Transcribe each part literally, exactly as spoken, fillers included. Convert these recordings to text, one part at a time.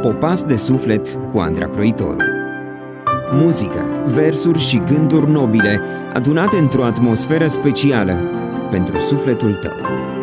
Popas de suflet cu Andra Croitoru. Muzică, versuri și gânduri nobile adunate într-o atmosferă specială pentru sufletul tău.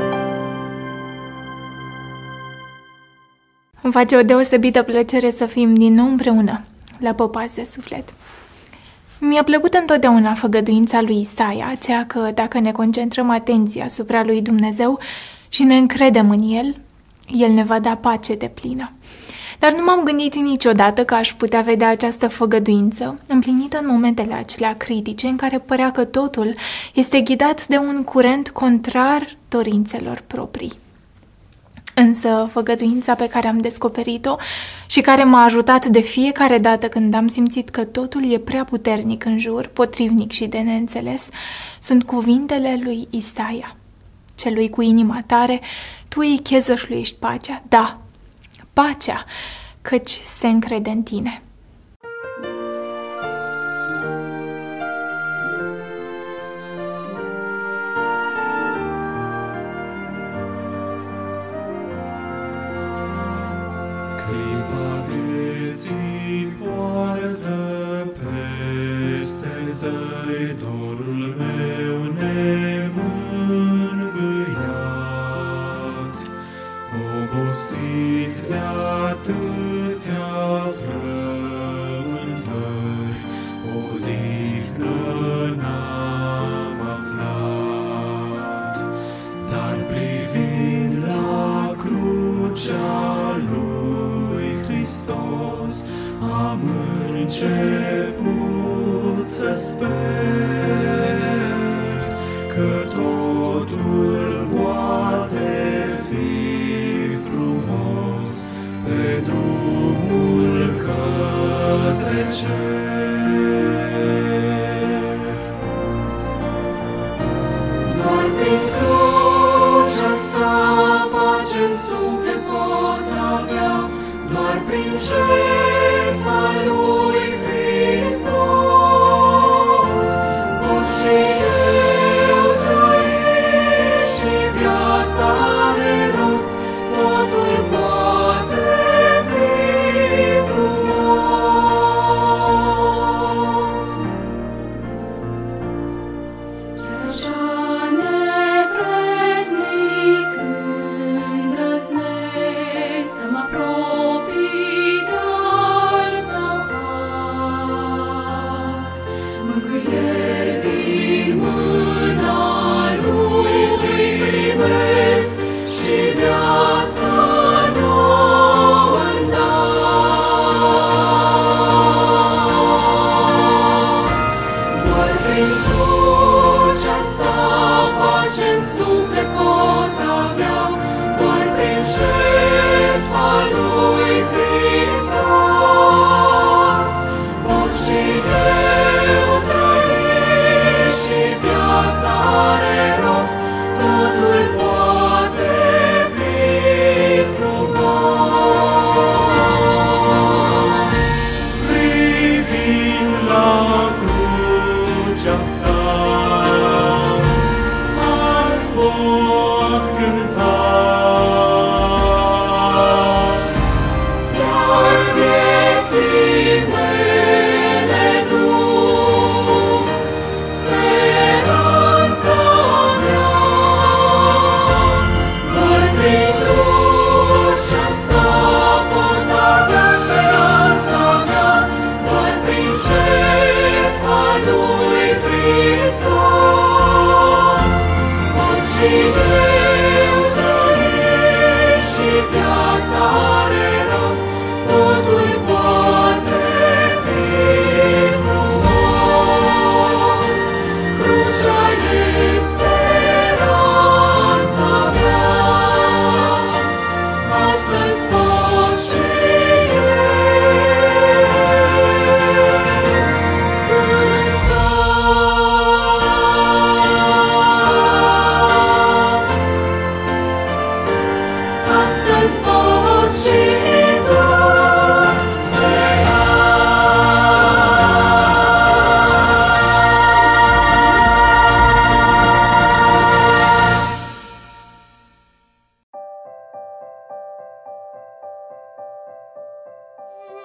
Îmi face o deosebită plăcere să fim din nou împreună la Popas de suflet. Mi-a plăcut întotdeauna făgăduința lui Isaia, aceea că dacă ne concentrăm atenția asupra lui Dumnezeu și ne încredem în El, El ne va da pace deplină. Dar nu m-am gândit niciodată că aș putea vedea această făgăduință împlinită în momentele acelea critice în care părea că totul este ghidat de un curent contrar dorințelor proprii. Însă făgăduința pe care am descoperit-o și care m-a ajutat de fiecare dată când am simțit că totul e prea puternic în jur, potrivnic și de neînțeles, sunt cuvintele lui Isaia. Celui cu inima tare, tu îi chezășluiești pacea, da, pacea, căci se încrede în tine. Clipa vieții poartă peste zări, dorul meu nemângâiat, obosit de atâtea frământări, odihnă n-am aflat. Dar privind la crucea lui Hristos, am început să sper că totul poate fi frumos pe drumul către cer. Doar prin crucea sa pace-n suflet pot avea, doar prin jertfa lui Hristos pot și eu trăi și viața are rost, totul poate fi frumos. Chiar așa nevrednic îndrăznesc să mă apropii de-a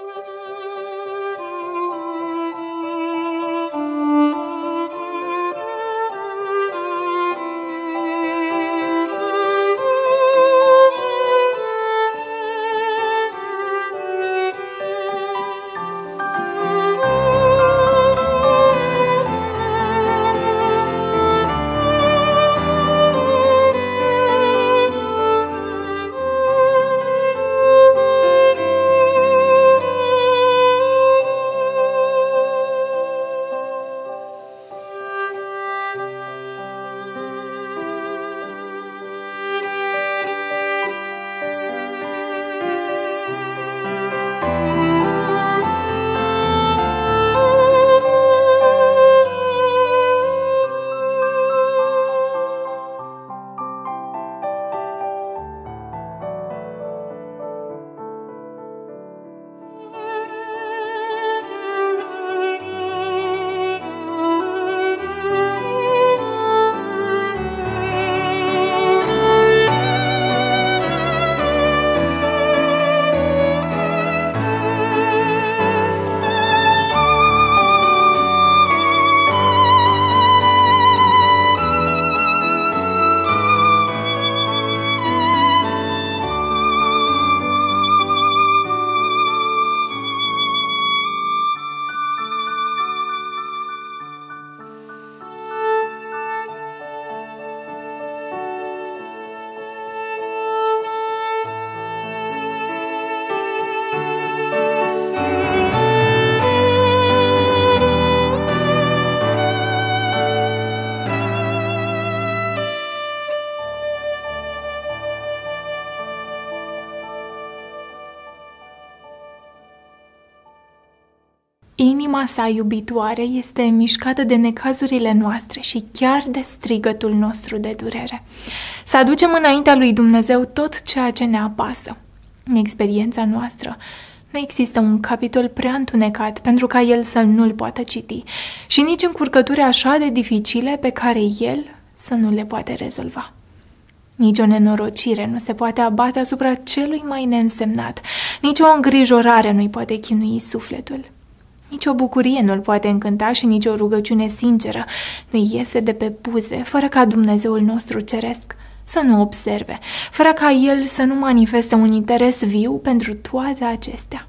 Inima sa iubitoare este mișcată de necazurile noastre și chiar de strigătul nostru de durere. Să aducem înaintea lui Dumnezeu tot ceea ce ne apasă. În experiența noastră nu există un capitol prea întunecat pentru ca El să nu-l poată citi și nici încurcături așa de dificile pe care El să nu le poate rezolva. Nici o nenorocire nu se poate abate asupra celui mai neînsemnat, nici o îngrijorare nu-i poate chinui sufletul. Nici o bucurie nu-l poate încânta și nici o rugăciune sinceră nu iese de pe buze, fără ca Dumnezeul nostru ceresc să nu observe, fără ca El să nu manifeste un interes viu pentru toate acestea.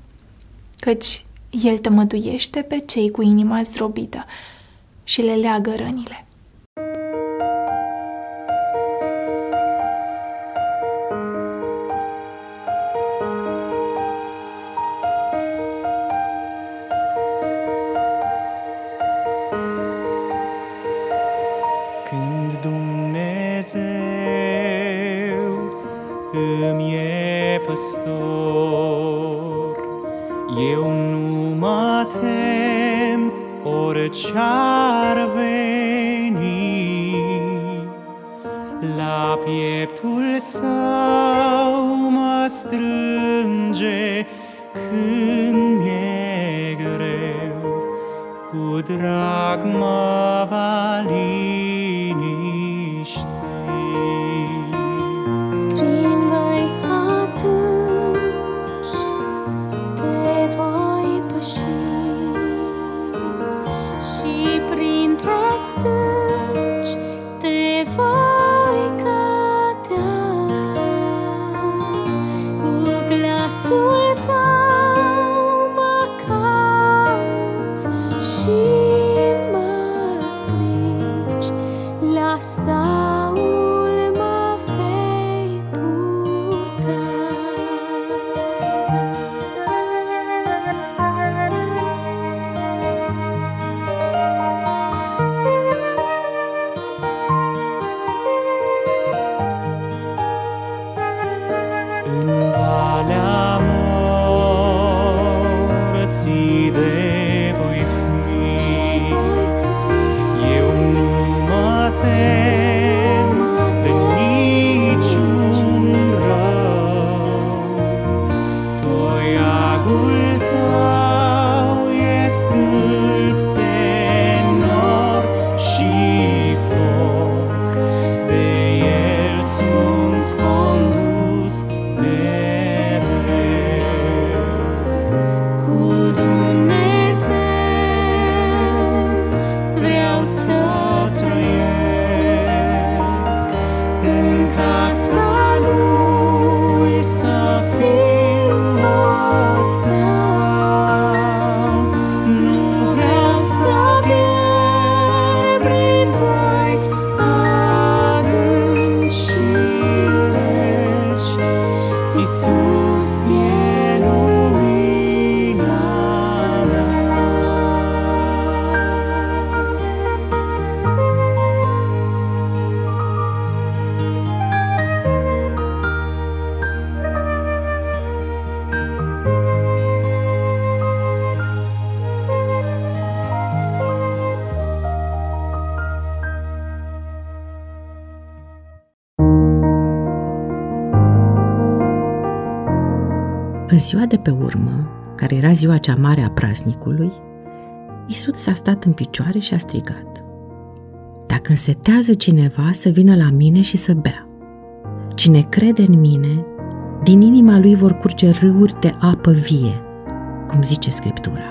Căci El tămăduiește pe cei cu inima zdrobită și le leagă rănile. Când Dumnezeu îmi e păstor, eu nu mă tem orice-ar veni. La pieptul său mă strânge când mi-e greu, cu drag mă va liniști. Prin măi adânci te voi păși și printre stânci te voi cădea. Cu glasul tău mă cauți și mă strici, la staul mă vei purta. În valea morții de voi fi, Voi fi eu nu mă tem de niciun rău. Toiagul tău e stâlp de nor și foc, de el sunt condus mereu. cu În ziua de pe urmă, care era ziua cea mare a praznicului, Iisus s-a stat în picioare și a strigat: Dacă însetează cineva, să vină la mine și să bea. Cine crede în mine, din inima lui vor curge râuri de apă vie, cum zice Scriptura.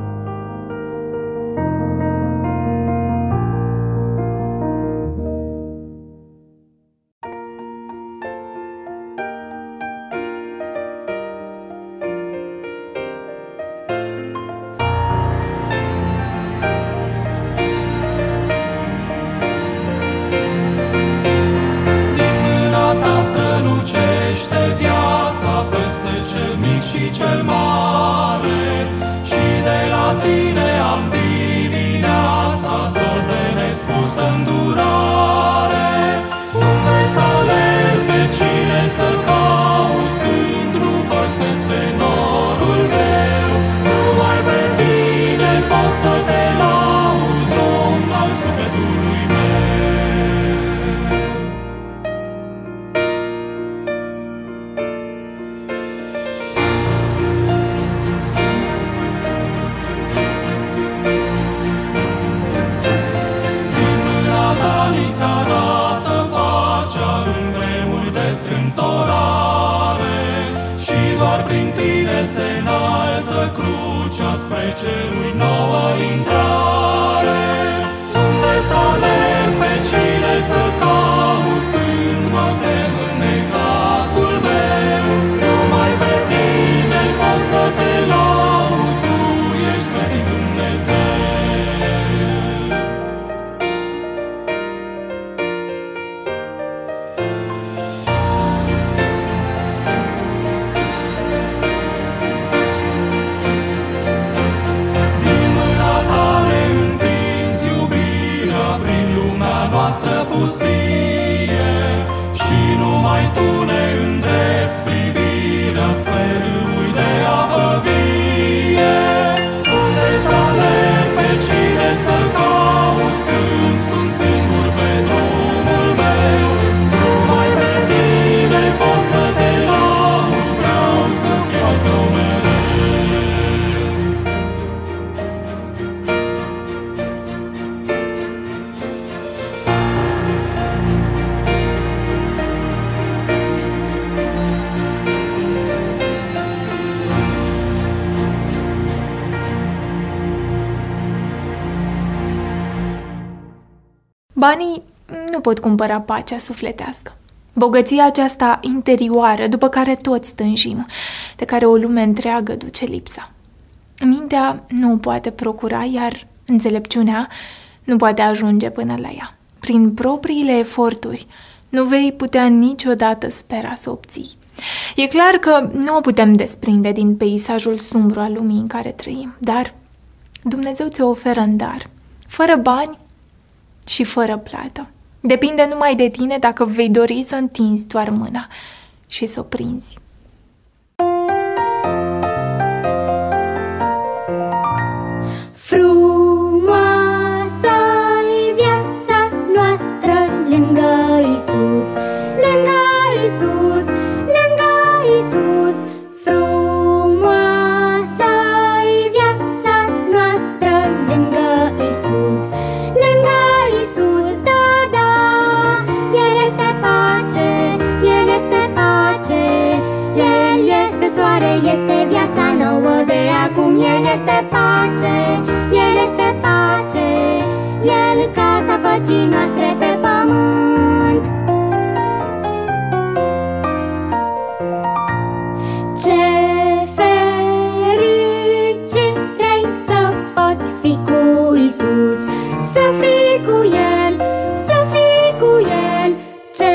Cel mare, și de la tine am dimineața zor de nespus îndurare. Unde să alerg, pe cine să caut, când nu văd peste norul greu? Numai pe tine pot să te laud, Domn al sufletului meu. Se arată pacea în vremuri de strâmtorare, și doar prin tine se înalță crucea spre ceruri nouă intrare. Unde să alerg, pe cine să caut, când mă tem în necazul meu? Numai pe tine pot să te laud, tu ești vrednic Dumnezeu. Noastră pustie, și numai tu ne îndrepți privirea spre râuri de apă vie. Unde să alerg, pe cine să caut, când sunt singur pe drumul meu? Numai pe tine pot să te laud, vreau să fiu al tău mereu. Banii nu pot cumpăra pacea sufletească. Bogăția aceasta interioară, după care toți tânjim, de care o lume întreagă duce lipsa. Mintea nu o poate procura, iar înțelepciunea nu poate ajunge până la ea. Prin propriile eforturi nu vei putea niciodată spera să o obții. E clar că nu o putem desprinde din peisajul sumbru al lumii în care trăim, dar Dumnezeu ți-o oferă în dar, fără bani și fără plată. Depinde numai de tine dacă vei dori să întinzi doar mâna și să o prinzi. Frumoasă-i viața noastră lângă Iisus, lângă Iisus, lângă Iisus. Frumoasă-i viața noastră lângă Iisus, lângă Iisus, da, da. El este pace, El este pace, El este soare, este viața nouă de acum. El este pace, El este pace, El casa păcii noastre pe pământ. Ce fericire să poți fi cu Iisus, să fii cu El, să fii cu El. Ce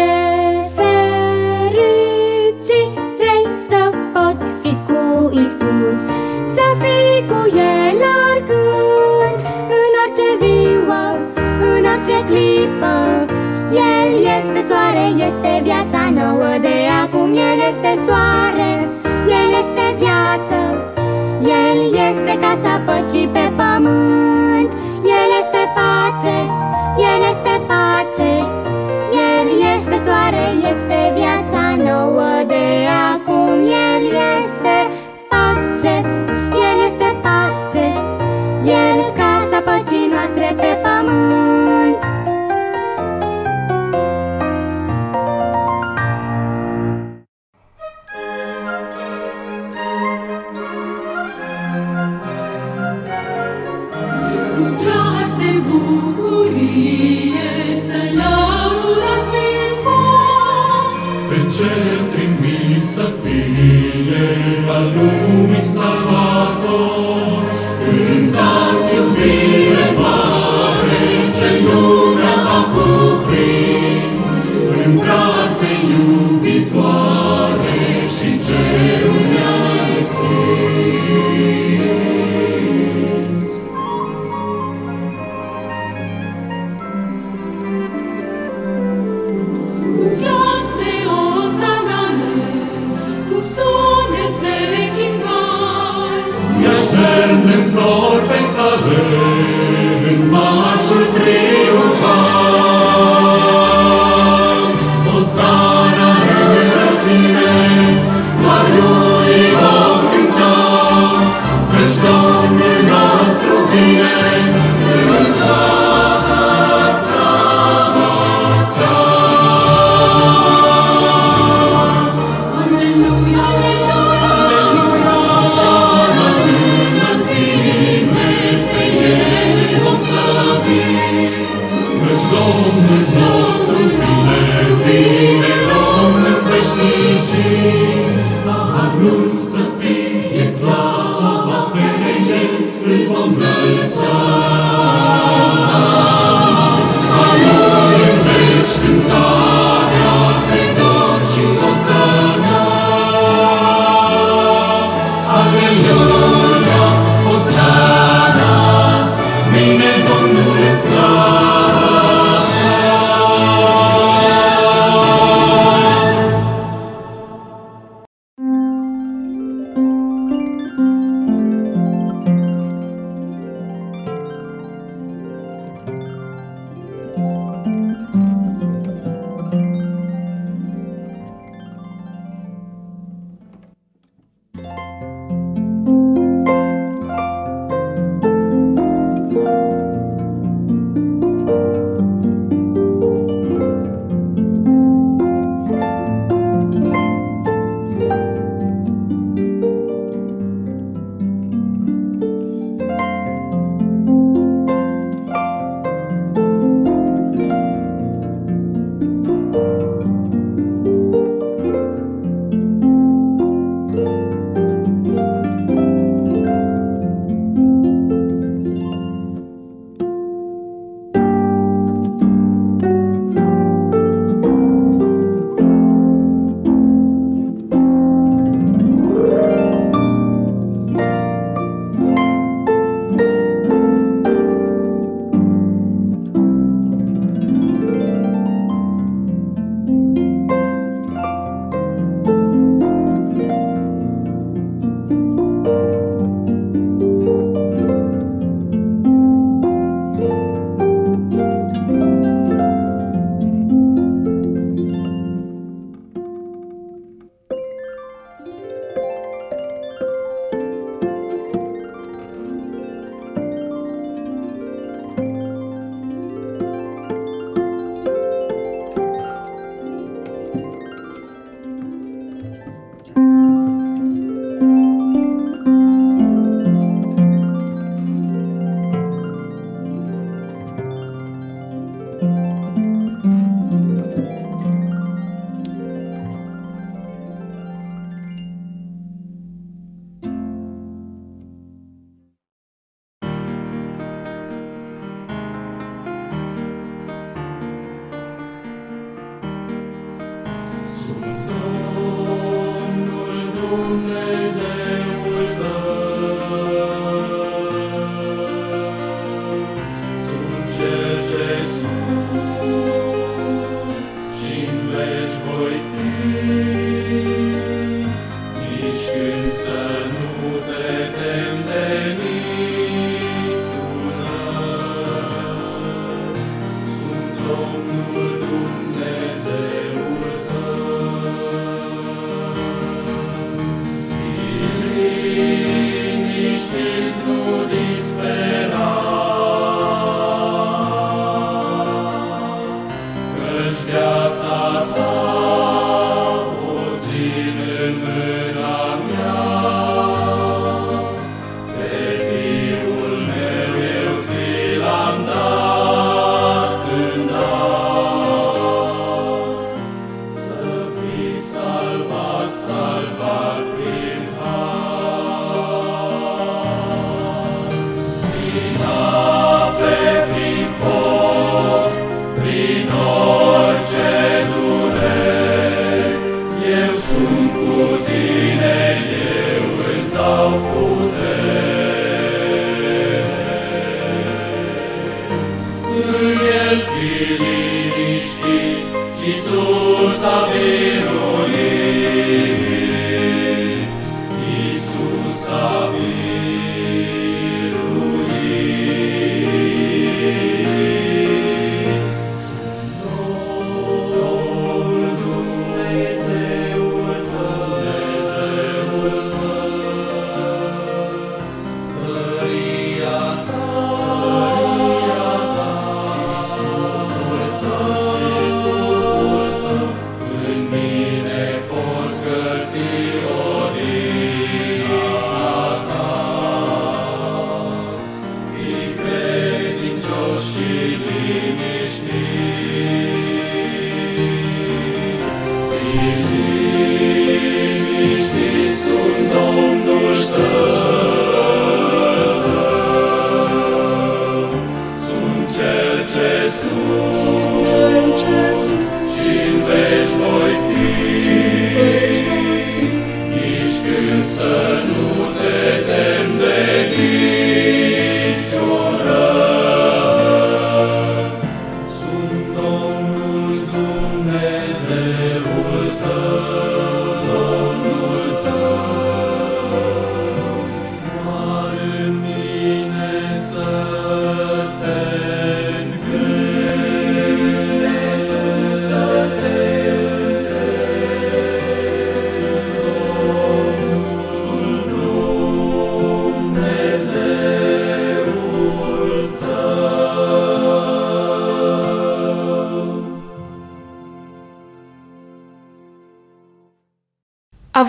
fericire să poți fi cu Iisus, să fii cu El oricând, în orice ziua, în orice clipă. El este soare, este viața nouă de acum. El este soare, El este viață, El este casa păcii pe pământ. El este pace, El este pace, El este soare, este viața nouă de acum. El este lumii Salvator. Cântați iubire mare, ce lumea a cuprins, în brațe iubitoare și cerul ne-a deschis. Cu glas de osanane, cu sunet de chimval, ne-așterne-n flori pe cale, în marșul triumfal. Osana înălțime, doar lui vom cânta, căci Domnul nostru vine în toată slava sa. Aleluia, aleluia, Osana înălțime, pe ele vom slăvi, căci Domnul nostru vine, vine Domnul veșnicii. A Lui să fie slava, pe El îl vom înălța. A Lui în veci cântarea de dor și osana. Aleluia, osana, vine Domnul în slava sa.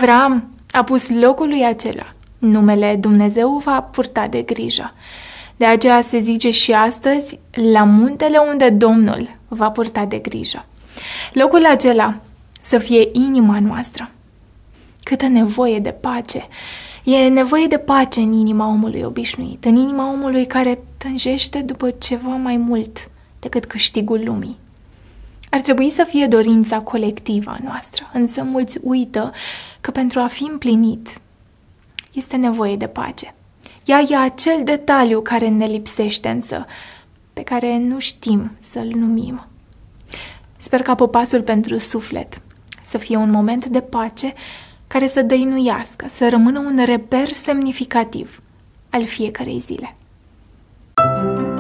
Avram a pus locului acela. Numele Dumnezeu va purta de grijă. De aceea se zice și astăzi, la muntele unde Domnul va purta de grijă. Locul acela să fie inima noastră. Câtă nevoie de pace! E nevoie de pace în inima omului obișnuit, în inima omului care tânjește după ceva mai mult decât câștigul lumii. Ar trebui să fie dorința colectivă a noastră, însă mulți uită că pentru a fi împlinit este nevoie de pace. Ea e acel detaliu care ne lipsește însă, pe care nu știm să-l numim. Sper ca popasul pentru suflet să fie un moment de pace care să dăinuiască, să rămână un reper semnificativ al fiecărei zile.